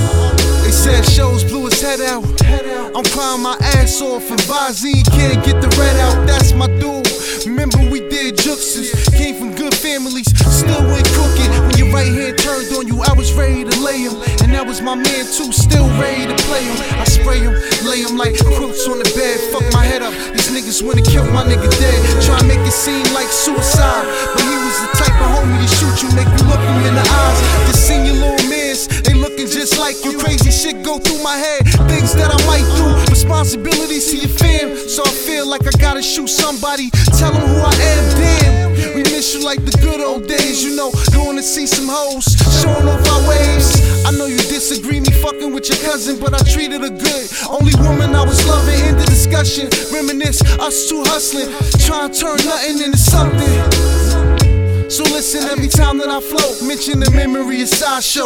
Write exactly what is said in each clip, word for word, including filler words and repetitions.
They said shows blew his head out. I'm crying my ass off and Vazine can't get the red out. That's my dude. Remember we did juxes, came from good families, still went crooked. When your right hand turned on you, I was ready to lay him. And that was my man too, still ready to play him. I spray him, lay him like quilts on the bed, fuck my head up. These niggas wanna kill my nigga dead, try to make it seem like suicide. But he was the type of homie to shoot you, make you look him in the eyes. Just seen your little mans, they looking just like you. Crazy shit go through my head, things that I might do. Responsibilities to your fam, so I feel like I gotta shoot somebody. Tell them who I am, damn. We miss you like the good old days, you know. Going to see some hoes, showing off our ways. I know you disagree, me fucking with your cousin, but I treated her good. Only woman I was loving, end the discussion. Reminisce, us two hustling, trying to turn nothing into something. So listen every time that I float, mention the memory of Sideshow.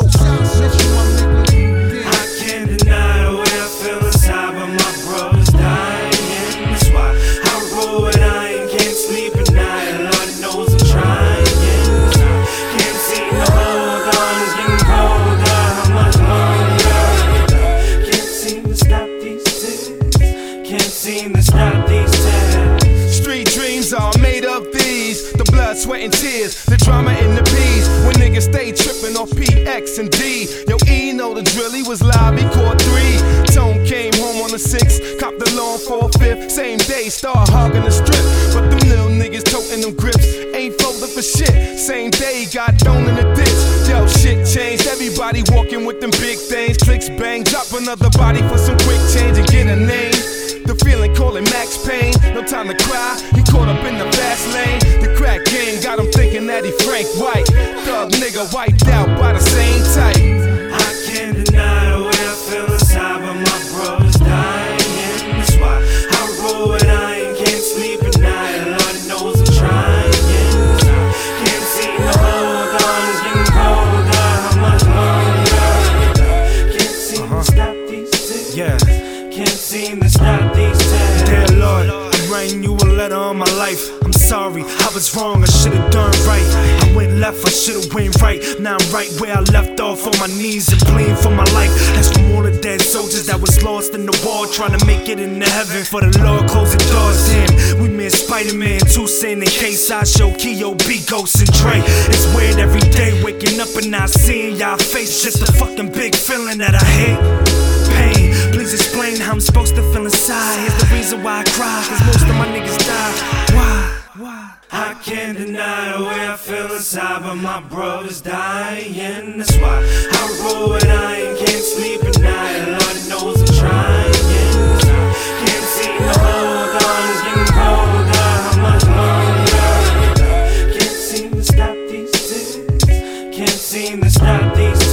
I can't deny the way I feel inside, but my brother's dying. That's why I roll and I ain't can't sleep at night. Lord knows I'm trying. Can't seem to hold on, it's getting colder. How much longer? Can't seem to stop these tears. Can't seem to stop these tears. Street dreams are made of these. The blood, sweat, and tears. The drama in the P's. When niggas stay tripping off P, X, and D. Yo, E know the drill, he was live, he caught three. Tone came home on the sixth, copped the lawn for a fifth. Same day, start hogging the strip. But them little niggas toting them grips ain't folding for shit. Same day, got thrown in the ditch. Yo, shit changed, everybody walking with them big things. Clicks bang, drop another body for some quick change and get a name. The feeling calling Max Payne, no time to cry, he caught up in the fast lane. The crack gang got him thinking that he Frank White. Thug nigga wiped out by the same type. I can't deny the way I feel inside, but my brother's dying. That's why I roll and I ain't can't sleep at night. Lord knows I'm trying. Can't seem to hold on, it's getting colder. How much longer? Can't seem to stop these tears. Yeah. Can't seem to stop these tears. Dear Lord, I'm writing you a letter on my life. I'm sorry, I was wrong, I should've done right. I went left, I should've went right. Now I'm right where I left off, on my knees and pleading for my life. That's from all the dead soldiers that was lost in the war, trying to make it into heaven. For the Lord closing doors, damn, we made Spider-Man two, saying in case I show Keo, B, Ghost, and Dre. It's weird every day, waking up and not seeing y'all face. Just a fucking big feeling that I hate. Pain, please explain how I'm supposed to feel inside. Here's the reason why I cry, cause most of my niggas die. Why? Why? I can't deny the way I feel inside, but my brother's dying. That's why I roll and I ain't can't sleep at night. Lord knows I'm trying. Can't seem to hold on, it's getting colder. How much longer? Can't seem to stop these tears. Can't seem to stop these